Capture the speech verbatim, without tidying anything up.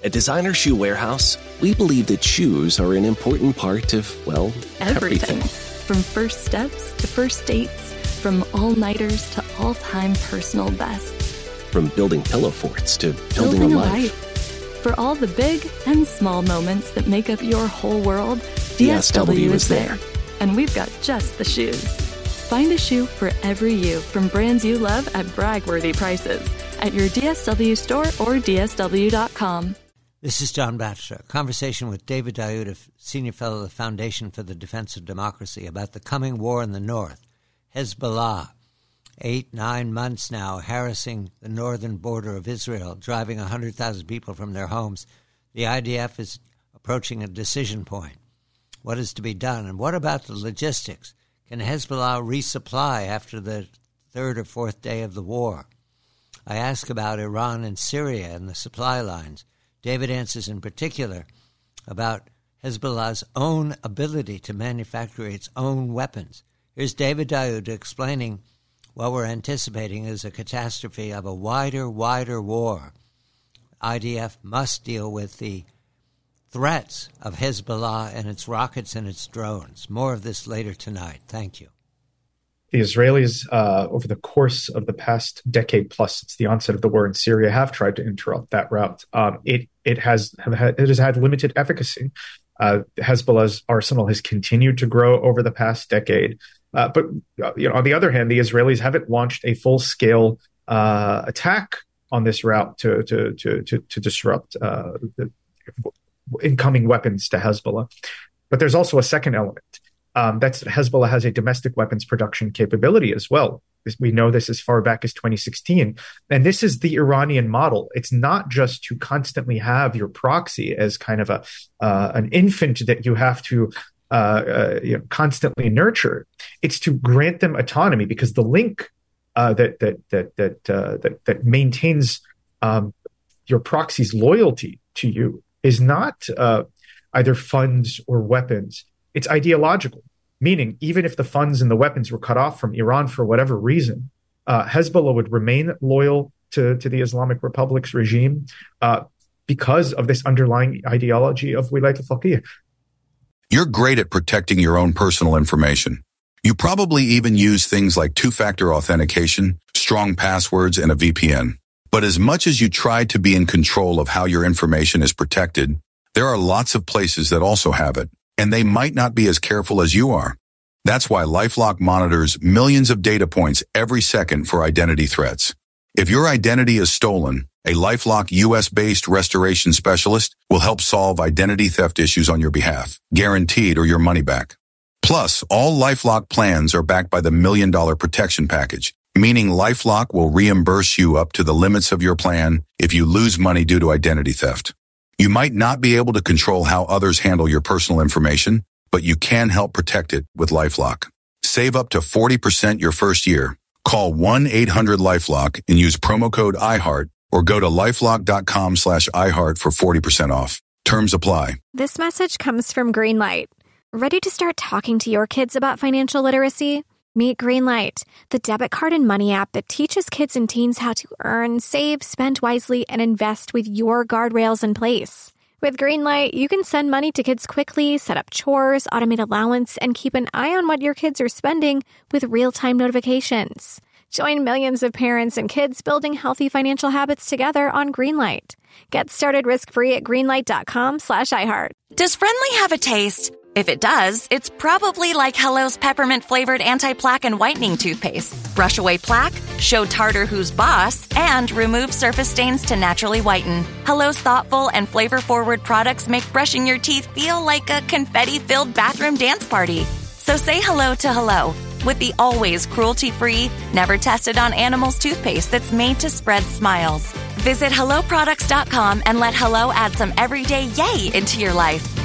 At Designer Shoe Warehouse, we believe that shoes are an important part of, well, everything. Everything. From first steps to first dates, from all-nighters to all-time personal bests. From building pillow forts to building, Building a a life. life. For all the big and small moments that make up your whole world, D S W is there. And we've got just the shoes. Find a shoe for every you from brands you love at brag-worthy prices at your D S W store or D S W dot com. This is John Batchelor. A conversation with David Daoud, Senior Fellow of the Foundation for the Defense of Democracy, about the coming war in the north. Hezbollah, eight, nine months now, harassing the northern border of Israel, driving one hundred thousand people from their homes. The I D F is approaching a decision point. What is to be done? And what about the logistics? Can Hezbollah resupply after the third or fourth day of the war? I ask about Iran and Syria and the supply lines. David answers in particular about Hezbollah's own ability to manufacture its own weapons. Here's David Daoud explaining what we're anticipating is a catastrophe of a wider, wider war. I D F must deal with the threats of Hezbollah and its rockets and its drones. More of this later tonight. Thank you. The Israelis, uh, over the course of the past decade plus since the onset of the war in Syria, have tried to interrupt that route. Um, it it has it has had limited efficacy. Uh, Hezbollah's arsenal has continued to grow over the past decade, uh, but uh, you know, on the other hand, the Israelis haven't launched a full scale uh, attack on this route to to to to, to disrupt uh, the incoming weapons to Hezbollah. But there's also a second element. Um, that's Hezbollah has a domestic weapons production capability as well. We know this as far back as twenty sixteen. And this is the Iranian model. It's not just to constantly have your proxy as kind of a uh, an infant that you have to uh, uh, you know, constantly nurture. It's to grant them autonomy, because the link uh, that that that that, uh, that that maintains um, your proxy's loyalty to you is not uh, either funds or weapons. It's ideological, meaning even if the funds and the weapons were cut off from Iran for whatever reason, uh, Hezbollah would remain loyal to, to the Islamic Republic's regime uh, because of this underlying ideology of Wilayat al-Faqih. You're great at protecting your own personal information. You probably even use things like two-factor authentication, strong passwords, and a V P N. But as much as you try to be in control of how your information is protected, there are lots of places that also have it, and they might not be as careful as you are. That's why LifeLock monitors millions of data points every second for identity threats. If your identity is stolen, a LifeLock U S-based restoration specialist will help solve identity theft issues on your behalf, guaranteed or your money back. Plus, all LifeLock plans are backed by the Million Dollar Protection Package, meaning LifeLock will reimburse you up to the limits of your plan if you lose money due to identity theft. You might not be able to control how others handle your personal information, but you can help protect it with LifeLock. Save up to forty percent your first year. Call one eight hundred LifeLock and use promo code iHeart, or go to lifelock.com slash iHeart for forty percent off. Terms apply. This message comes from Greenlight. Ready to start talking to your kids about financial literacy? Meet Greenlight, the debit card and money app that teaches kids and teens how to earn, save, spend wisely, and invest with your guardrails in place. With Greenlight, you can send money to kids quickly, set up chores, automate allowance, and keep an eye on what your kids are spending with real-time notifications. Join millions of parents and kids building healthy financial habits together on Greenlight. Get started risk-free at greenlight.com slash iHeart. Does Friendly have a taste? If it does, it's probably like Hello's peppermint-flavored anti-plaque and whitening toothpaste. Brush away plaque, show tartar who's boss, and remove surface stains to naturally whiten. Hello's thoughtful and flavor-forward products make brushing your teeth feel like a confetti-filled bathroom dance party. So say hello to Hello with the always cruelty-free, never-tested-on-animals toothpaste that's made to spread smiles. Visit hello products dot com and let Hello add some everyday yay into your life.